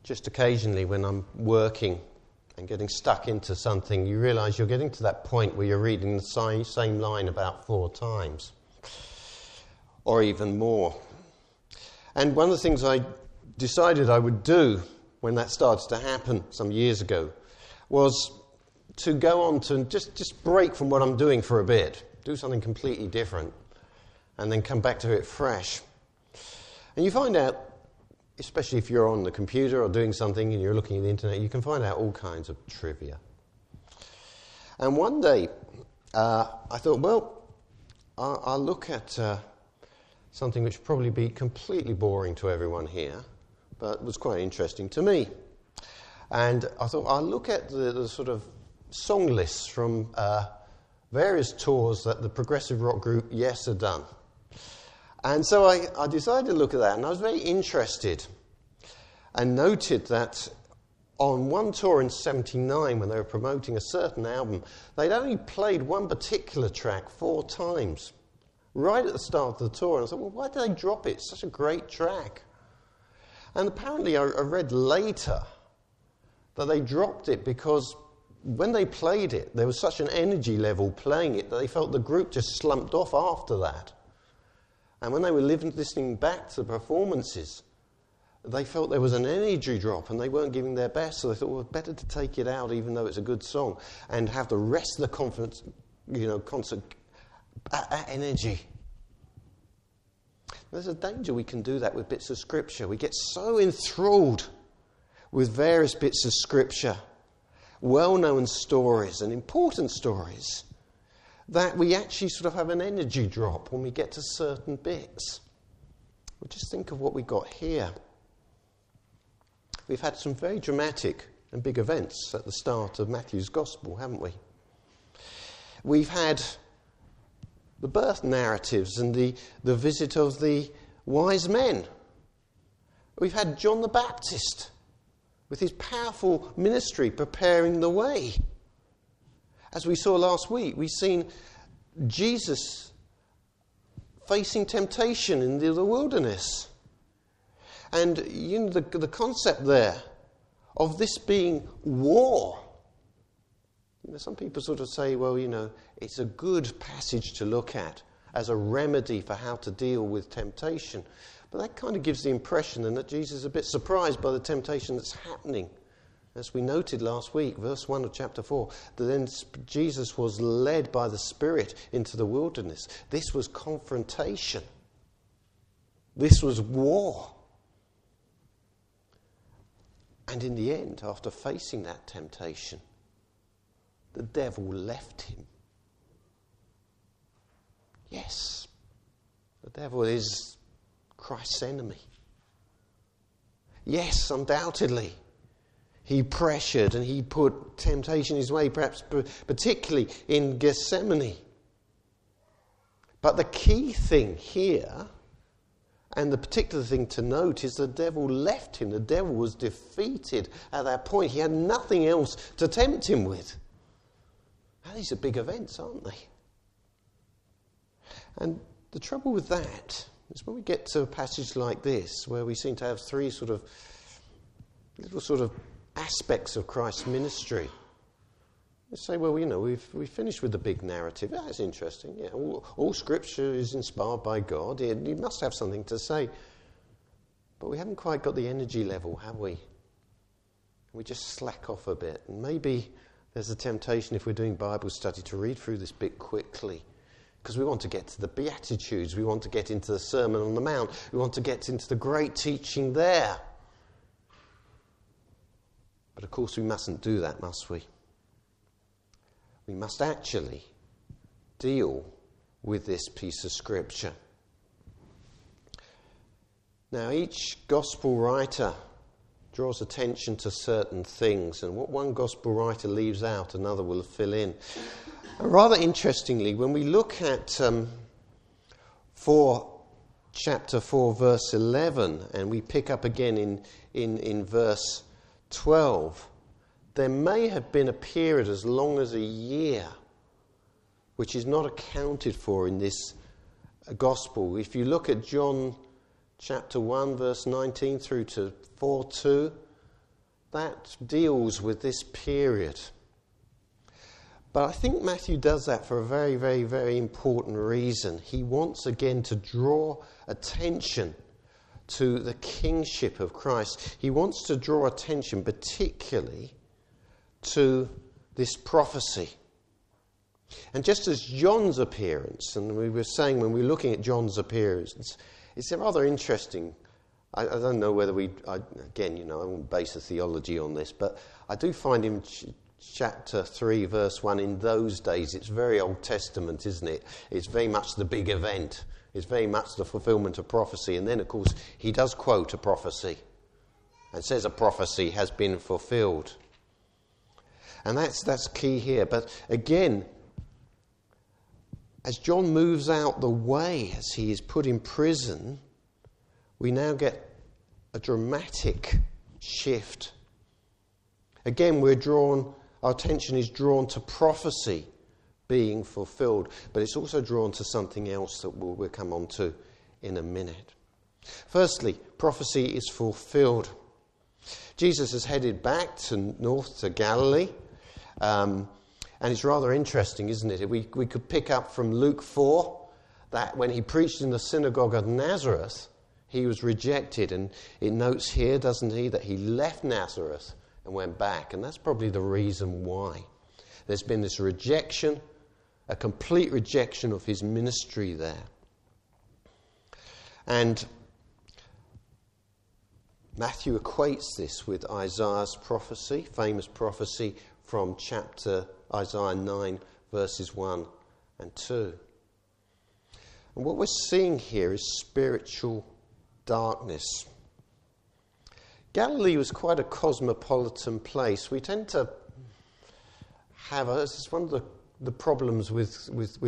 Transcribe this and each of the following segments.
just occasionally when I'm working and getting stuck into something, you realise you're getting to that point where you're reading the same line about 4 times, or even more. And one of the things I decided I would do when that started to happen some years ago was to go on to just break from what I'm doing for a bit, do something completely different, and then come back to it fresh. And you find out, especially if you're on the computer or doing something and you're looking at the internet, you can find out all kinds of trivia. And one day, I thought, well, I'll look at something which would probably be completely boring to everyone here, but was quite interesting to me. And I thought, I'll look at the sort of song lists from various tours that the progressive rock group Yes had done. And so I decided to look at that, and I was very interested and noted that on one tour in 1979, when they were promoting a certain album, they'd only played one particular track 4 times, right at the start of the tour. And I thought, well, why did they drop it? It's such a great track. And apparently I read later that they dropped it because when they played it, there was such an energy level playing it that they felt the group just slumped off after that. And when they were listening back to the performances, they felt there was an energy drop and they weren't giving their best. So they thought, well, better to take it out even though it's a good song and have the rest of the concert at energy. There's a danger we can do that with bits of Scripture. We get so enthralled with various bits of Scripture, well-known stories and important stories, that we actually sort of have an energy drop when we get to certain bits. Well, just think of what we got here. We've had some very dramatic and big events at the start of Matthew's Gospel, haven't we? We've had the birth narratives and the visit of the wise men. We've had John the Baptist with his powerful ministry preparing the way. As we saw last week, we've seen Jesus facing temptation in the wilderness. And the concept there of this being war. Some people sort of say, well, it's a good passage to look at as a remedy for how to deal with temptation. But that kind of gives the impression then that Jesus is a bit surprised by the temptation that's happening. As we noted last week, verse 1 of chapter 4, that then Jesus was led by the Spirit into the wilderness. This was confrontation. This was war. And in the end, after facing that temptation, the devil left him. Yes, the devil is Christ's enemy. Yes, undoubtedly, he pressured and he put temptation his way, perhaps particularly in Gethsemane. But the key thing here, and the particular thing to note, is the devil left him. The devil was defeated at that point. He had nothing else to tempt him with. Now, these are big events, aren't they? And the trouble with that is when we get to a passage like this, where we seem to have 3 little aspects of Christ's ministry. You say, well, we've finished with the big narrative. That's interesting. Yeah, all Scripture is inspired by God. You must have something to say. But we haven't quite got the energy level, have we? We just slack off a bit. And maybe there's a temptation, if we're doing Bible study, to read through this bit quickly. Because we want to get to the Beatitudes. We want to get into the Sermon on the Mount. We want to get into the great teaching there. But of course we mustn't do that, must we? We must actually deal with this piece of Scripture. Now, each Gospel writer draws attention to certain things, and what one Gospel writer leaves out, another will fill in. And rather interestingly, when we look at chapter 4, verse 11, and we pick up again in verse 12, there may have been a period as long as a year which is not accounted for in this gospel. If you look at John chapter 1, verse 19 through to 4:2, that deals with this period. But I think Matthew does that for a very, very, very important reason. He wants again to draw attention to the kingship of Christ. He wants to draw attention particularly to this prophecy. And just as John's appearance, and we were saying when we were looking at John's appearance, it's rather interesting. I don't know whether I won't base a theology on this, but I do find him chapter 3, verse 1, in those days, it's very Old Testament, isn't it? It's very much the big event. It's very much the fulfillment of prophecy. And then, of course, he does quote a prophecy and says a prophecy has been fulfilled. And that's key here. But again, as John moves out the way, as he is put in prison, we now get a dramatic shift. Again, our attention is drawn to prophecy being fulfilled, but it's also drawn to something else that we'll come on to in a minute. Firstly, prophecy is fulfilled. Jesus is headed back north to Galilee, and it's rather interesting, isn't it? We could pick up from Luke 4 that when he preached in the synagogue of Nazareth, he was rejected, and it notes here, doesn't he, that he left Nazareth and went back, and that's probably the reason why. There's been this rejection, a complete rejection of his ministry there. And Matthew equates this with Isaiah's prophecy, famous prophecy from chapter Isaiah 9, verses 1 and 2. And what we're seeing here is spiritual darkness. Galilee was quite a cosmopolitan place. We tend to have it's one of the problems with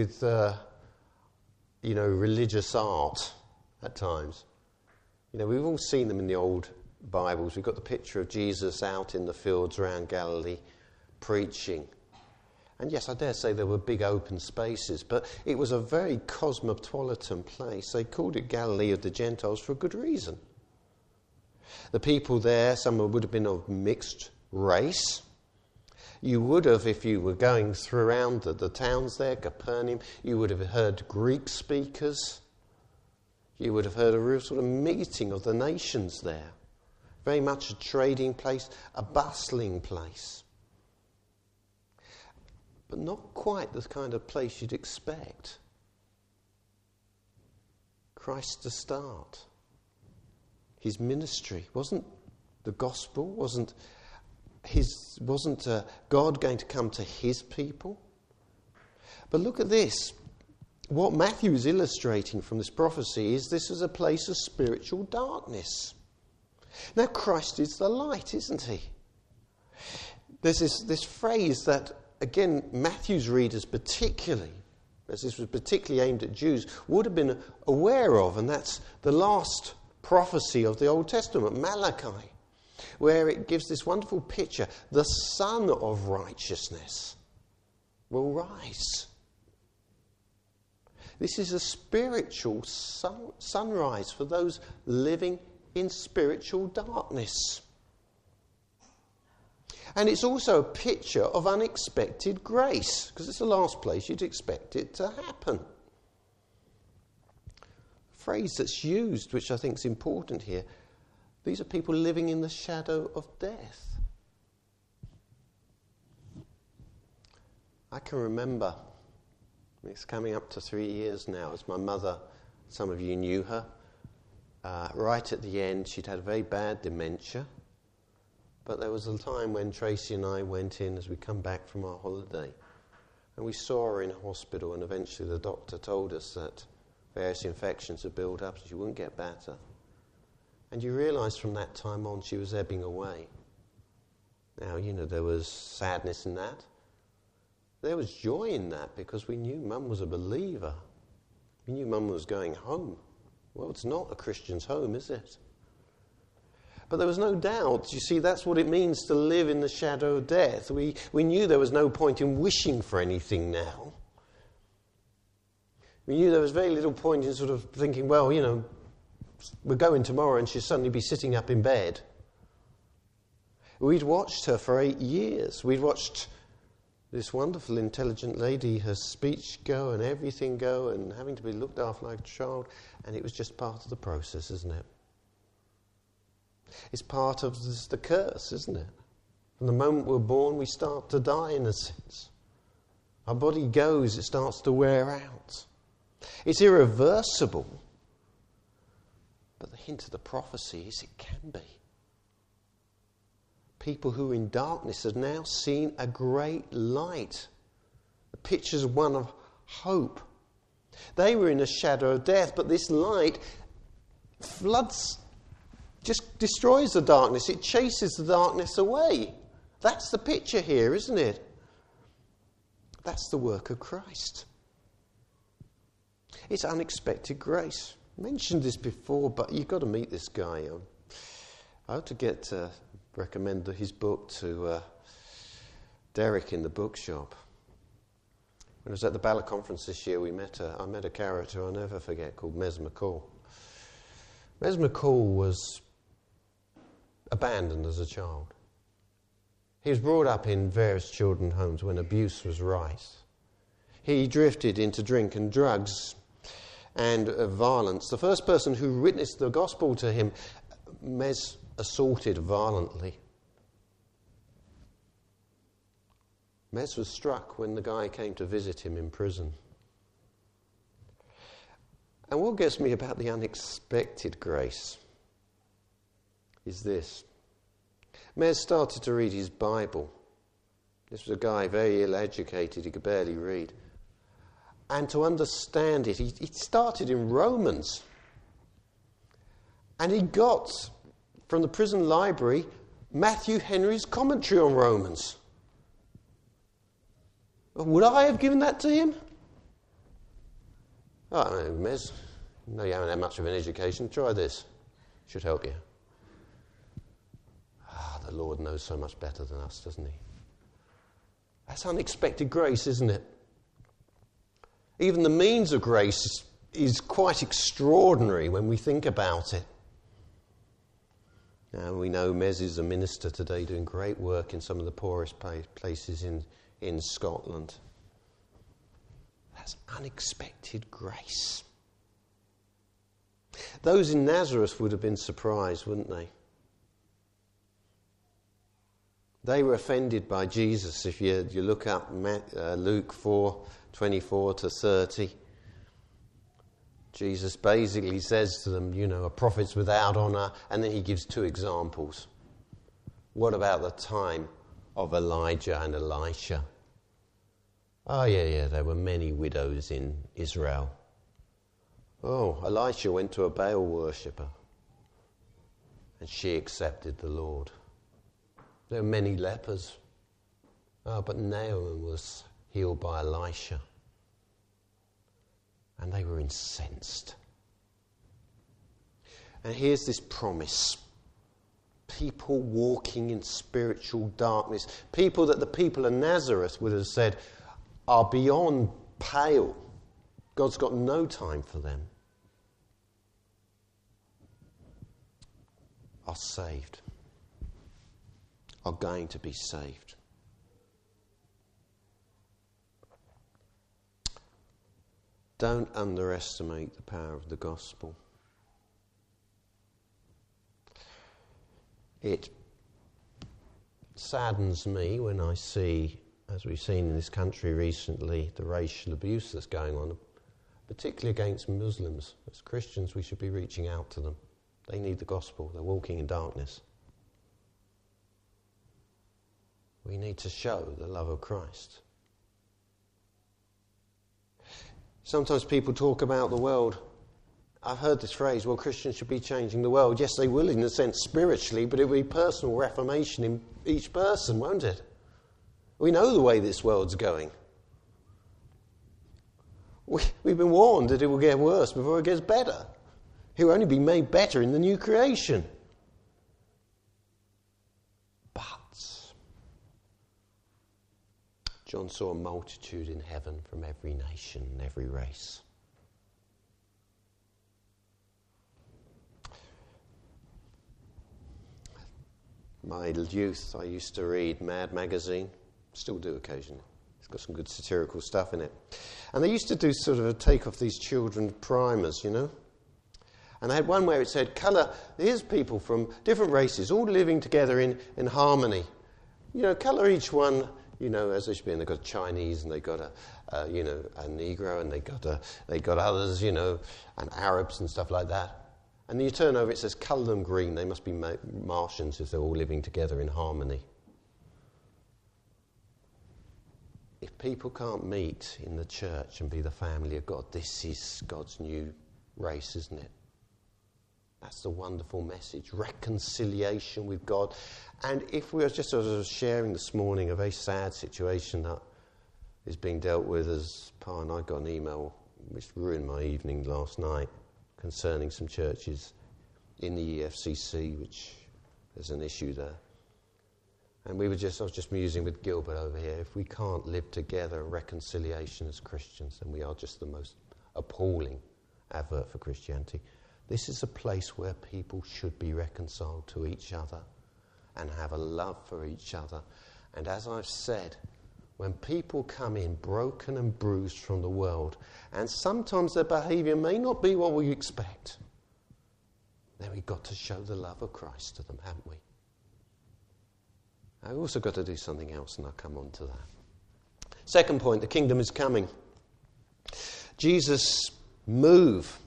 religious art at times. We've all seen them in the old Bibles. We've got the picture of Jesus out in the fields around Galilee preaching. And yes, I dare say there were big open spaces, but it was a very cosmopolitan place. They called it Galilee of the Gentiles for a good reason. The people there, some would have been of mixed race. You would have, if you were going around the towns there, Capernaum, you would have heard Greek speakers. You would have heard a real sort of meeting of the nations there. Very much a trading place, a bustling place. But not quite the kind of place you'd expect Christ to start. His ministry wasn't the gospel, wasn't God going to come to his people. But look at this. What Matthew is illustrating from this prophecy is this is a place of spiritual darkness. Now Christ is the light, isn't he? There's this phrase that, again, Matthew's readers particularly, as this was particularly aimed at Jews, would have been aware of, and that's the last prophecy of the Old Testament, Malachi, where it gives this wonderful picture. The Son of Righteousness will rise. This is a spiritual sunrise for those living in spiritual darkness. And it's also a picture of unexpected grace, because it's the last place you'd expect it to happen. A phrase that's used, which I think is important here, these are people living in the shadow of death. I can remember, it's coming up to 3 years now, as my mother, some of you knew her, right at the end, she'd had very bad dementia. But there was a time when Tracy and I went in as we come back from our holiday, and we saw her in hospital, and eventually the doctor told us that various infections had built up and she wouldn't get better. And you realise from that time on she was ebbing away. Now, there was sadness in that. There was joy in that, because we knew Mum was a believer. We knew Mum was going home. Well, it's not a Christian's home, is it? But there was no doubt. You see, that's what it means to live in the shadow of death. We knew there was no point in wishing for anything now. We knew there was very little point in sort of thinking, well, we're going tomorrow and she'll suddenly be sitting up in bed. We'd watched her for 8 years. We'd watched this wonderful, intelligent lady, her speech go and everything go and having to be looked after like a child. And it was just part of the process, isn't it? It's part of the curse, isn't it? From the moment we're born, we start to die in a sense. Our body goes, it starts to wear out. It's irreversible. But the hint of the prophecy is it can be. People who are in darkness have now seen a great light. The picture's one of hope. They were in a shadow of death, but this light floods, just destroys the darkness. It chases the darkness away. That's the picture here, isn't it? That's the work of Christ. It's unexpected grace. I mentioned this before, but you've got to meet this guy. I ought to recommend his book to Derek in the bookshop. When I was at the Ballot Conference this year, I met a character I'll never forget called Mez McCall. Mez McCall was abandoned as a child. He was brought up in various children's homes when abuse was rife. He drifted into drink and drugs and violence. The first person who witnessed the gospel to him, Mez assaulted violently. Mez was struck when the guy came to visit him in prison. And what gets me about the unexpected grace is this. Mez started to read his Bible. This was a guy very ill-educated, he could barely read. And to understand it, he started in Romans. And he got, from the prison library, Matthew Henry's commentary on Romans. Would I have given that to him? Oh, Mez, no, you haven't had much of an education. Try this. Should help you. The Lord knows so much better than us, doesn't he? That's unexpected grace, isn't it? Even the means of grace is quite extraordinary when we think about it. Now, we know Mez is a minister today doing great work in some of the poorest places in Scotland. That's unexpected grace. Those in Nazareth would have been surprised, wouldn't they? They were offended by Jesus. If you look up Luke 4:24-30, Jesus basically says to them, a prophet's without honour, and then he gives two examples. What about the time of Elijah and Elisha? Oh, yeah, there were many widows in Israel. Oh, Elisha went to a Baal worshipper, and she accepted the Lord. There were many lepers. Oh, but Naaman was healed by Elisha. And they were incensed. And here's this promise. People walking in spiritual darkness. People that the people of Nazareth would have said are beyond pale. God's got no time for them. Are saved. Are going to be saved. Don't underestimate the power of the gospel. It saddens me when I see, as we've seen in this country recently, the racial abuse that's going on, particularly against Muslims. As Christians, we should be reaching out to them. They need the gospel. They're walking in darkness. We need to show the love of Christ. Sometimes people talk about the world. I've heard this phrase, well, Christians should be changing the world. Yes, they will in a sense spiritually, but it will be personal reformation in each person, won't it? We know the way this world's going. We've been warned that it will get worse before it gets better. It will only be made better in the new creation. John saw a multitude in heaven from every nation and every race. my youth, I used to read Mad magazine. Still do occasionally. It's got some good satirical stuff in it. And they used to do sort of a take off these children primers, you know. And they had one where it said, colour, here's people from different races, all living together in harmony. You know, colour each one, you know, as they should be. And they've got Chinese, and they've got a Negro, and they got others, you know, and Arabs and stuff like that. And then you turn over, it says, colour them green. They must be Martians if they're all living together in harmony. If people can't meet in the church and be the family of God, this is God's new race, isn't it? That's the wonderful message. Reconciliation with God. And if we were just sort of sharing this morning a very sad situation that is being dealt with, as Pa and I got an email which ruined my evening last night concerning some churches in the EFCC, which there's an issue there. And I was just musing with Gilbert over here, if we can't live together in reconciliation as Christians, then we are just the most appalling advert for Christianity. This is a place where people should be reconciled to each other and have a love for each other. And as I've said, when people come in broken and bruised from the world, and sometimes their behaviour may not be what we expect, then we've got to show the love of Christ to them, haven't we? I've also got to do something else, and I'll come on to that. Second point, the kingdom is coming. Jesus' move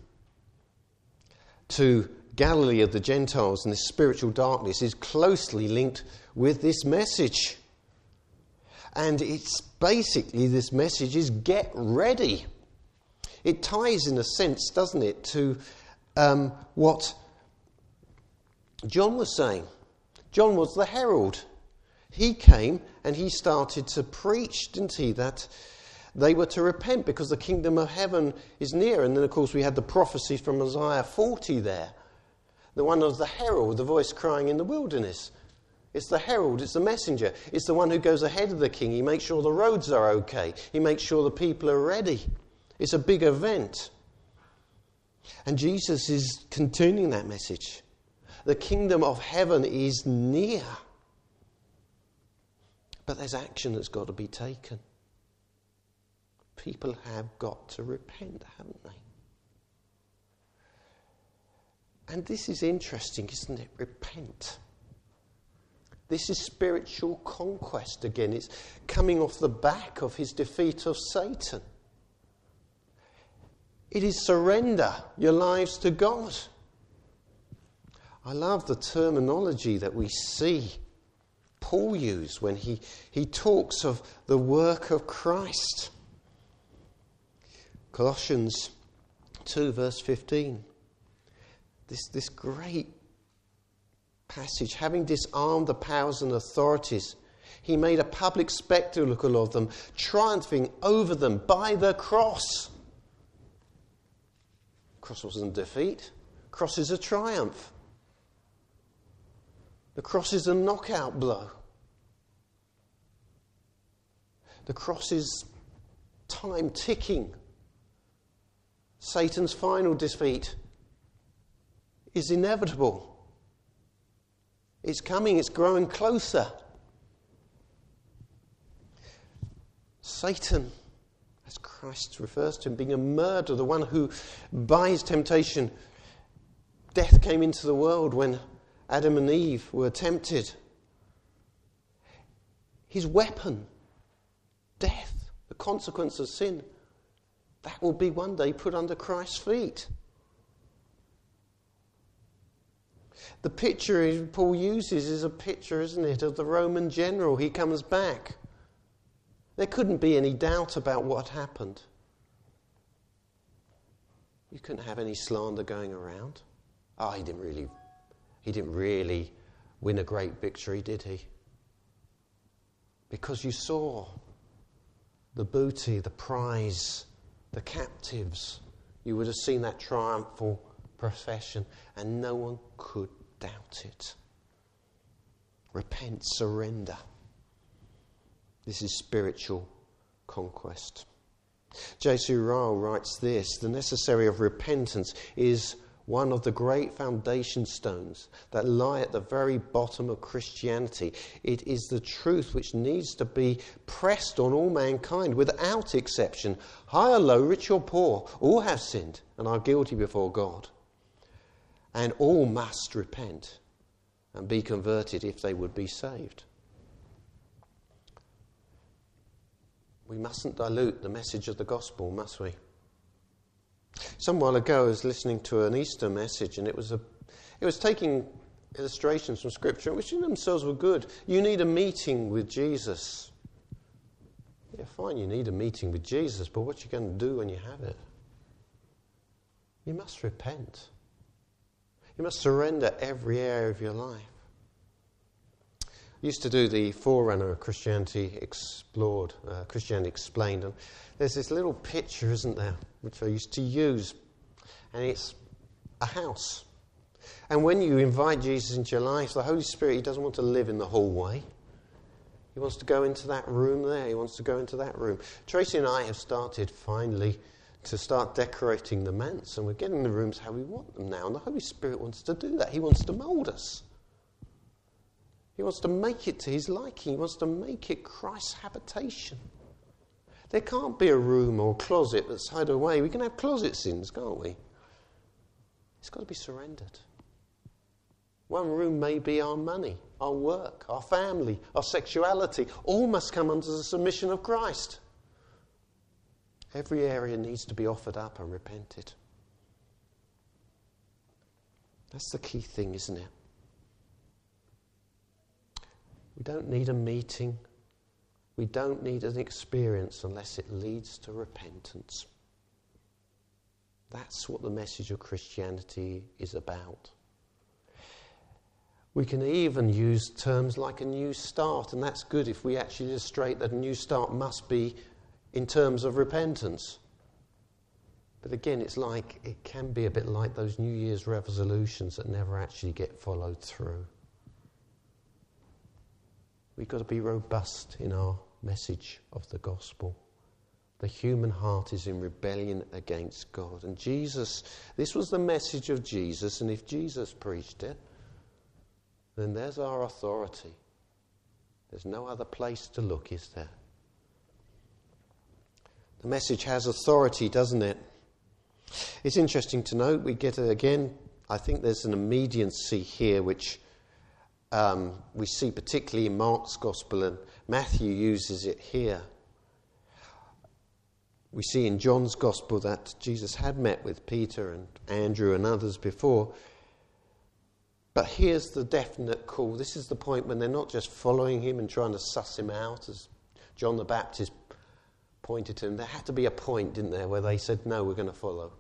to Galilee of the Gentiles and this spiritual darkness is closely linked with this message. And it's basically, this message is get ready. It ties in a sense, doesn't it, to what John was saying. John was the herald. He came and he started to preach, didn't he, that they were to repent because the kingdom of heaven is near. And then, of course, we had the prophecy from Isaiah 40 there. The one of the herald, the voice crying in the wilderness. It's the herald, it's the messenger. It's the one who goes ahead of the king. He makes sure the roads are okay. He makes sure the people are ready. It's a big event. And Jesus is continuing that message. The kingdom of heaven is near. But there's action that's got to be taken. People have got to repent, haven't they? And this is interesting, isn't it? Repent. This is spiritual conquest again. It's coming off the back of his defeat of Satan. It is surrender your lives to God. I love the terminology that we see Paul used when he talks of the work of Christ. Colossians 2 verse 15. This great passage, having disarmed the powers and authorities, he made a public spectacle of them, triumphing over them by the cross. Cross wasn't defeat. Cross is a triumph. The cross is a knockout blow. The cross is time ticking. Satan's final defeat is inevitable. It's coming, it's growing closer. Satan, as Christ refers to him, being a murderer, the one who, by his temptation, death came into the world when Adam and Eve were tempted. His weapon, death, the consequence of sin, that will be one day put under Christ's feet. The picture Paul uses is a picture, isn't it, of the Roman general. He comes back. There couldn't be any doubt about what happened. You couldn't have any slander going around. Oh, he didn't really win a great victory, did he? Because you saw the booty, the prize, the captives. You would have seen that triumphal procession, and no one could doubt it. Repent, surrender. This is spiritual conquest. J.C. Ryle writes this: the necessary of repentance is one of the great foundation stones that lie at the very bottom of Christianity. It is the truth which needs to be pressed on all mankind without exception. High or low, rich or poor, all have sinned and are guilty before God. And all must repent and be converted if they would be saved. We mustn't dilute the message of the gospel, must we? Some while ago I was listening to an Easter message, and it was taking illustrations from Scripture, which in themselves were good. You need a meeting with Jesus. Yeah, fine, you need a meeting with Jesus, but what are you going to do when you have it? You must repent. You must surrender every area of your life. I used to do the forerunner of Christianity Explored, Christianity Explained, and there's this little picture, isn't there, which I used to use, and it's a house. And when you invite Jesus into your life, the Holy Spirit, he doesn't want to live in the hallway. He wants to go into that room there. He wants to go into that room. Tracy and I have started finally to start decorating the manse, and we're getting the rooms how we want them now. And the Holy Spirit wants to do that. He wants to mould us. He wants to make it to his liking. He wants to make it Christ's habitation. There can't be a room or a closet that's hid away. We can have closet sins, can't we? It's got to be surrendered. One room may be our money, our work, our family, our sexuality. All must come under the submission of Christ. Every area needs to be offered up and repented. That's the key thing, isn't it? We don't need a meeting. We don't need an experience unless it leads to repentance. That's what the message of Christianity is about. We can even use terms like a new start, and that's good if we actually illustrate that a new start must be in terms of repentance. But again, it can be a bit like those New Year's resolutions that never actually get followed through. We've got to be robust in our message of the gospel. The human heart is in rebellion against God. And Jesus, this was the message of Jesus, and if Jesus preached it, then there's our authority. There's no other place to look, is there? The message has authority, doesn't it? It's interesting to note, we get it again, I think there's an immediacy here which we see particularly in Mark's Gospel, and Matthew uses it here. We see in John's Gospel that Jesus had met with Peter and Andrew and others before. But here's the definite call. This is the point when they're not just following him and trying to suss him out, as John the Baptist pointed to him. There had to be a point, didn't there, where they said, no, we're going to follow.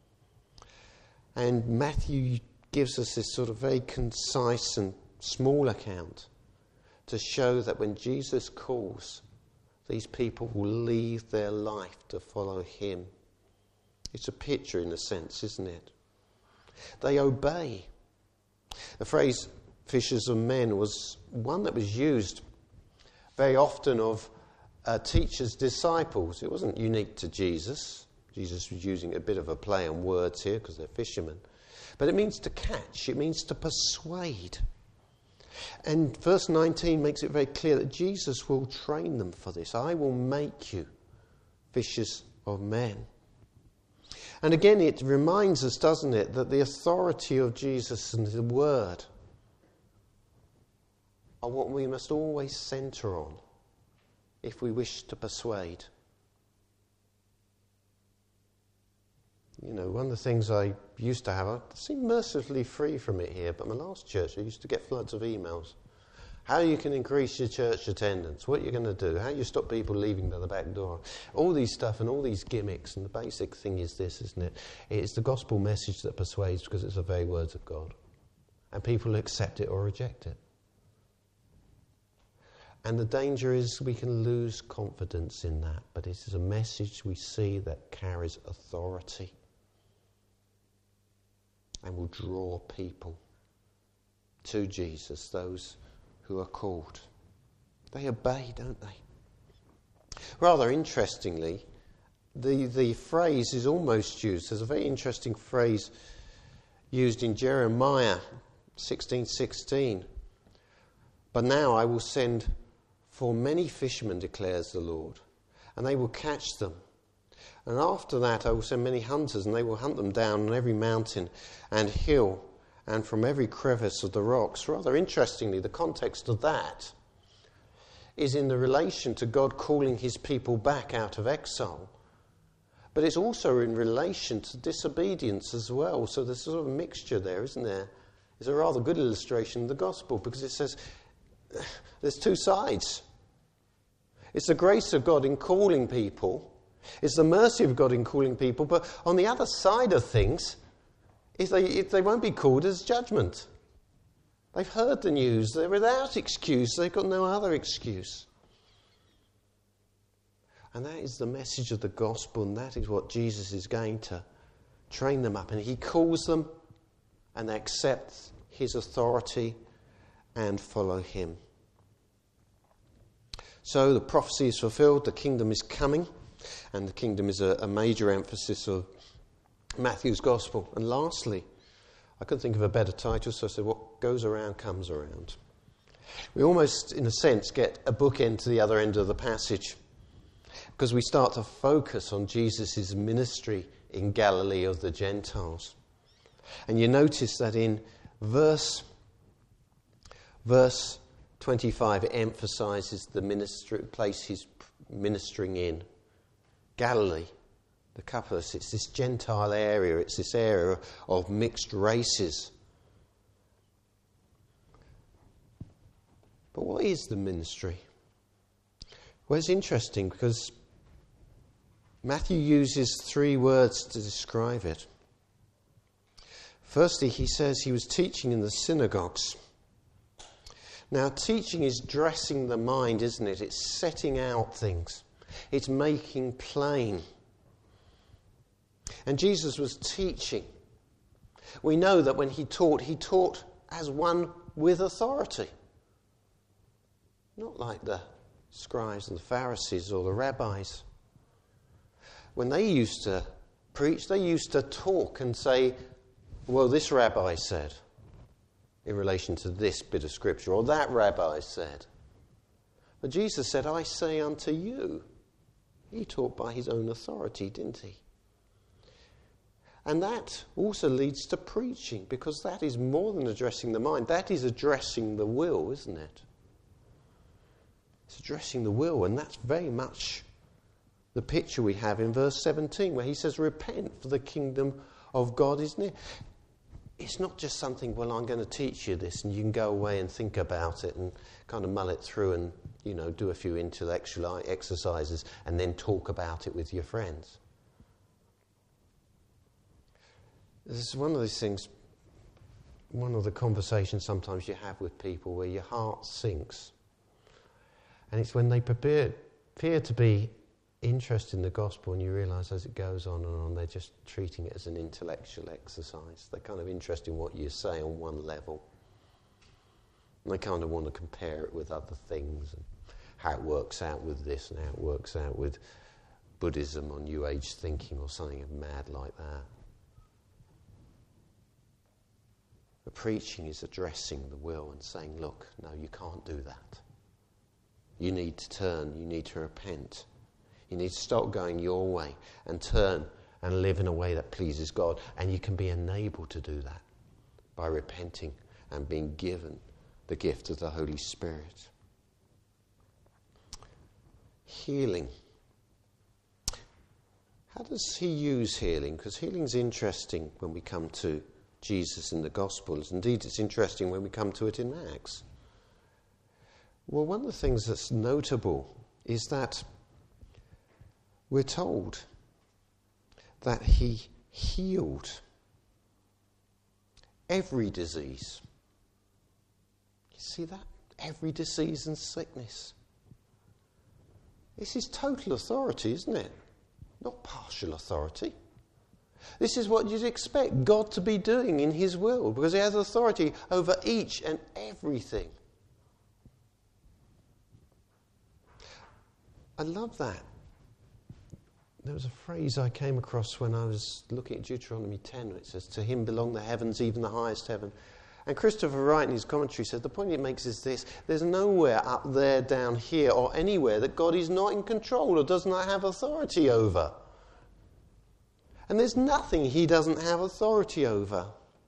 And Matthew gives us this sort of very concise and small account to show that when Jesus calls, these people will leave their life to follow him. It's a picture in a sense, isn't it? They obey. The phrase fishers of men was one that was used very often of teachers' disciples. It wasn't unique to Jesus. Jesus was using a bit of a play on words here because they're fishermen. But it means to catch. It means to persuade. And verse 19 makes it very clear that Jesus will train them for this. I will make you fishers of men. And again, it reminds us, doesn't it, that the authority of Jesus and the word are what we must always centre on if we wish to persuade. You know, one of the things I used to have, I seem mercifully free from it here, but my last church, I used to get floods of emails. How you can increase your church attendance, what you're going to do, how you stop people leaving by the back door. All these stuff and all these gimmicks, and the basic thing is this, isn't it? It's the gospel message that persuades because it's the very words of God. And people accept it or reject it. And the danger is we can lose confidence in that, but it is a message we see that carries authority and will draw people to Jesus, those who are called. They obey, don't they? Rather interestingly, the phrase is almost used. There's a very interesting phrase used in Jeremiah 16:16. But now I will send for many fishermen, declares the Lord, and they will catch them. And after that I will send many hunters, and they will hunt them down on every mountain and hill and from every crevice of the rocks. Rather interestingly, the context of that is in the relation to God calling his people back out of exile. But it's also in relation to disobedience as well. So there's sort of a mixture there, isn't there? It's a rather good illustration of the gospel, because it says there's two sides. It's the grace of God in calling people. It's the mercy of God in calling people. But on the other side of things, if they won't be called as judgment. They've heard the news. They're without excuse. They've got no other excuse. And that is the message of the gospel, and that is what Jesus is going to train them up. And he calls them, and they accept his authority and follow him. So the prophecy is fulfilled, the kingdom is coming, and the kingdom is a major emphasis of Matthew's gospel. And lastly, I couldn't think of a better title, so I said, what goes around comes around. We almost, in a sense, get a bookend to the other end of the passage, because we start to focus on Jesus' ministry in Galilee of the Gentiles. And you notice that in verse 25, it emphasises the place he's ministering in. Galilee, the Decapolis, it's this Gentile area, it's this area of mixed races. But what is the ministry? Well, it's interesting because Matthew uses three words to describe it. Firstly, he says he was teaching in the synagogues. Now, teaching is dressing the mind, isn't it? It's setting out things. It's making plain. And Jesus was teaching. We know that when he taught as one with authority. Not like the scribes and the Pharisees or the rabbis. When they used to preach, they used to talk and say, well, this rabbi said, in relation to this bit of scripture, or that rabbi said. But Jesus said, I say unto you. He taught by his own authority, didn't he? And that also leads to preaching, because that is more than addressing the mind. That is addressing the will, isn't it? It's addressing the will, and that's very much the picture we have in verse 17, where he says, repent, for the kingdom of God is near. It's not just something, well, I'm going to teach you this, and you can go away and think about it and kind of mull it through and, do a few intellectual exercises and then talk about it with your friends. This is one of those things, one of the conversations sometimes you have with people where your heart sinks. And it's when they appear to be interested in the gospel, and you realise as it goes on and on, they're just treating it as an intellectual exercise. They're kind of interested in what you say on one level. And they kind of want to compare it with other things, and how it works out with this and how it works out with Buddhism or New Age thinking or something mad like that. The preaching is addressing the will and saying, look, no, you can't do that. You need to turn, you need to repent. You need to stop going your way and turn and live in a way that pleases God. And you can be enabled to do that by repenting and being given the gift of the Holy Spirit. Healing. How does he use healing? Because healing's interesting when we come to Jesus in the Gospels. Indeed, it's interesting when we come to it in Acts. Well, one of the things that's notable is that we're told that he healed every disease. You see that? Every disease and sickness. This is total authority, isn't it? Not partial authority. This is what you'd expect God to be doing in his will, because he has authority over each and everything. I love that. There was a phrase I came across when I was looking at Deuteronomy 10, where it says, "To him belong the heavens, even the highest heaven." And Christopher Wright in his commentary said the point it makes is this: there's nowhere up there, down here, or anywhere that God is not in control or does not have authority over. And there's nothing he doesn't have authority over.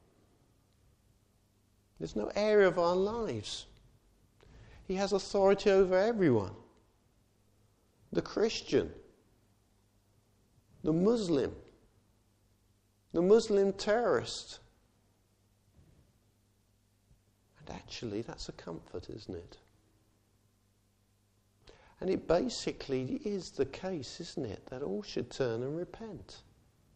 There's no area of our lives. He has authority over everyone. The Christian, the Muslim terrorist. And actually, that's a comfort, isn't it? And it basically is the case, isn't it, that all should turn and repent.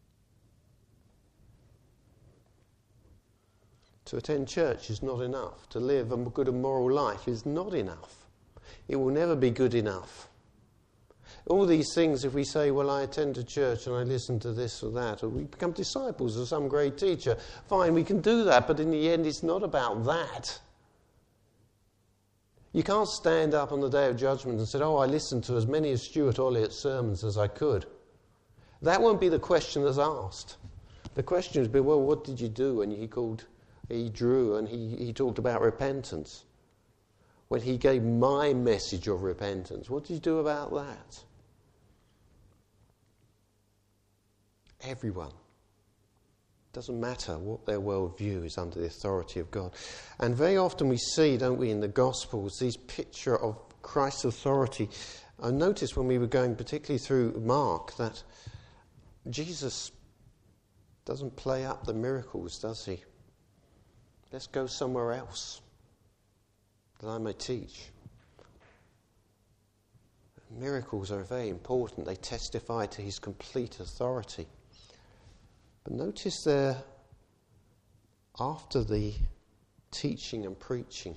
To attend church is not enough. To live a good and moral life is not enough. It will never be good enough. All these things, if we say, well, I attend a church and I listen to this or that, or we become disciples of some great teacher, fine, we can do that, but in the end it's not about that. You can't stand up on the day of judgment and say, oh, I listened to as many of Stuart Olliott's sermons as I could. That won't be the question that's asked. The question will be, well, what did you do when he drew and he talked about repentance? When he gave my message of repentance, what did you do about that? Everyone. Doesn't matter what their worldview is, under the authority of God. And very often we see, don't we, in the Gospels, these picture of Christ's authority. I noticed when we were going particularly through Mark that Jesus doesn't play up the miracles, does he? Let's go somewhere else that I may teach. Miracles are very important. They testify to his complete authority. But notice there, after the teaching and preaching,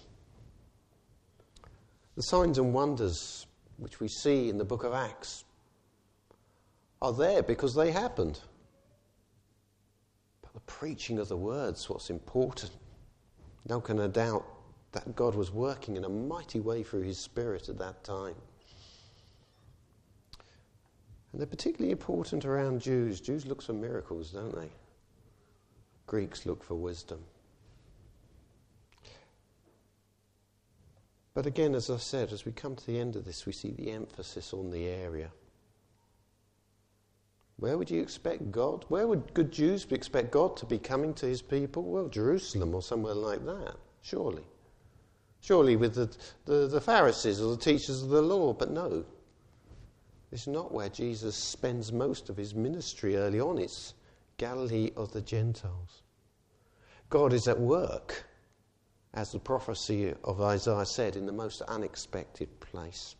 the signs and wonders which we see in the book of Acts are there because they happened. But the preaching of the word's what's important. No one can doubt that God was working in a mighty way through his Spirit at that time. And they're particularly important around Jews. Jews look for miracles, don't they? Greeks look for wisdom. But again, as I said, as we come to the end of this, we see the emphasis on the area. Where would you expect God? Where would good Jews expect God to be coming to his people? Well, Jerusalem or somewhere like that, surely. Surely with the Pharisees or the teachers of the law, but no. It's not where Jesus spends most of his ministry early on. It's Galilee of the Gentiles. God is at work, as the prophecy of Isaiah said, in the most unexpected place.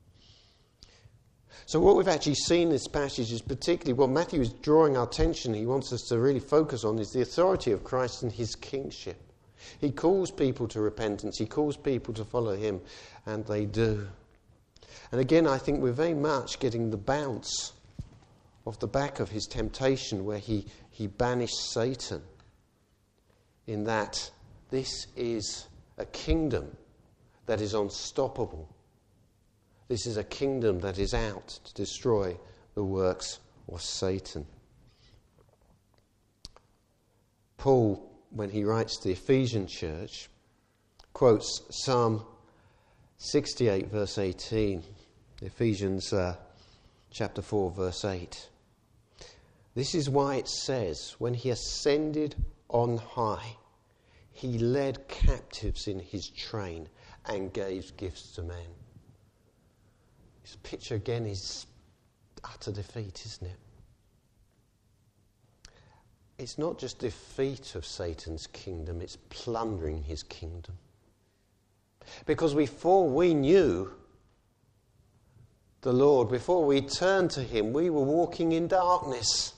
So what we've actually seen in this passage is particularly what Matthew is drawing our attention, he wants us to really focus on, is the authority of Christ and his kingship. He calls people to repentance, he calls people to follow him, and they do. And again, I think we're very much getting the bounce off the back of his temptation where he banished Satan, in that this is a kingdom that is unstoppable. This is a kingdom that is out to destroy the works of Satan. Paul, when he writes to the Ephesian church, quotes Psalm 68 verse 18, Ephesians chapter 4 verse 8. This is why it says, when he ascended on high, he led captives in his train and gave gifts to men. This picture again is utter defeat, isn't it? It's not just defeat of Satan's kingdom, it's plundering his kingdom. Because before we knew the Lord, before we turned to him, we were walking in darkness.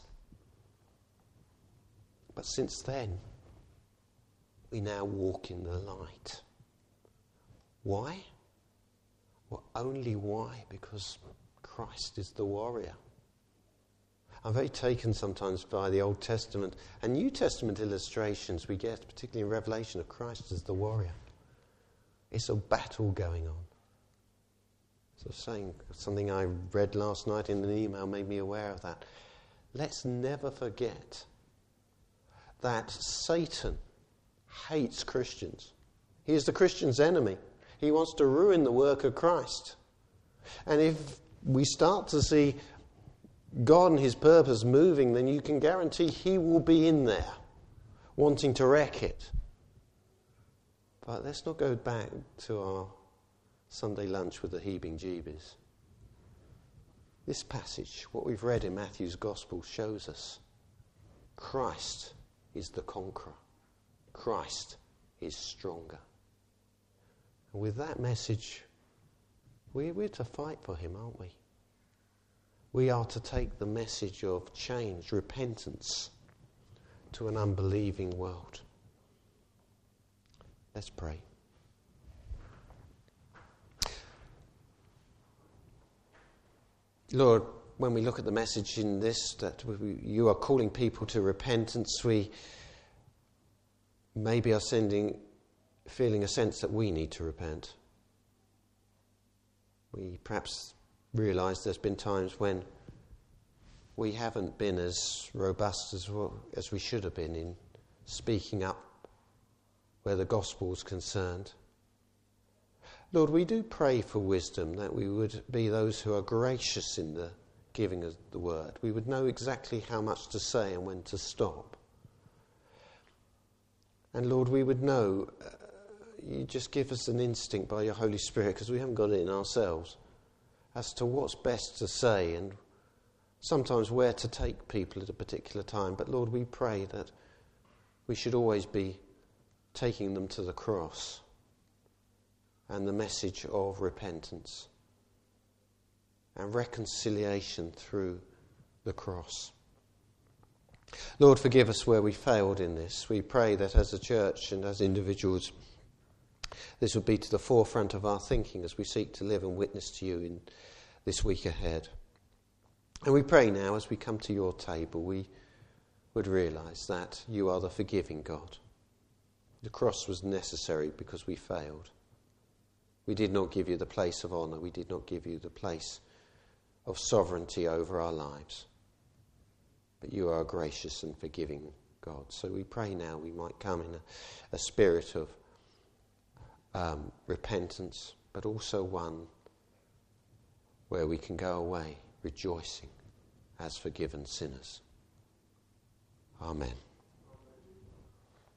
But since then, we now walk in the light. Why? Well, only why? Because Christ is the warrior. I'm very taken sometimes by the Old Testament and New Testament illustrations we get, particularly in Revelation, of Christ as the warrior. It's a battle going on. So saying something I read last night in an email made me aware of that. Let's never forget that Satan hates Christians. He is the Christian's enemy. He wants to ruin the work of Christ. And if we start to see God and his purpose moving, then you can guarantee he will be in there, wanting to wreck it. But let's not go back to our Sunday lunch with the heebie-jeebies. This passage, what we've read in Matthew's Gospel, shows us Christ is the conqueror. Christ is stronger. And with that message, we're to fight for him, aren't we? We are to take the message of change, repentance, to an unbelieving world. Let's pray. Lord, when we look at the message in this, that you are calling people to repentance, we maybe are feeling a sense that we need to repent. We perhaps realise there's been times when we haven't been as robust as we should have been in speaking up where the gospel is concerned. Lord, we do pray for wisdom, that we would be those who are gracious in the giving of the word. We would know exactly how much to say and when to stop. And Lord, we would know, you just give us an instinct by your Holy Spirit, because we haven't got it in ourselves, as to what's best to say and sometimes where to take people at a particular time. But Lord, we pray that we should always be taking them to the cross and the message of repentance and reconciliation through the cross. Lord, forgive us where we failed in this. We pray that as a church and as individuals, this would be to the forefront of our thinking as we seek to live and witness to you in this week ahead. And we pray now, as we come to your table, we would realise that you are the forgiving God. The cross was necessary because we failed. We did not give you the place of honour. We did not give you the place of sovereignty over our lives. But you are a gracious and forgiving God. So we pray now we might come in a spirit of repentance, but also one where we can go away rejoicing as forgiven sinners. Amen.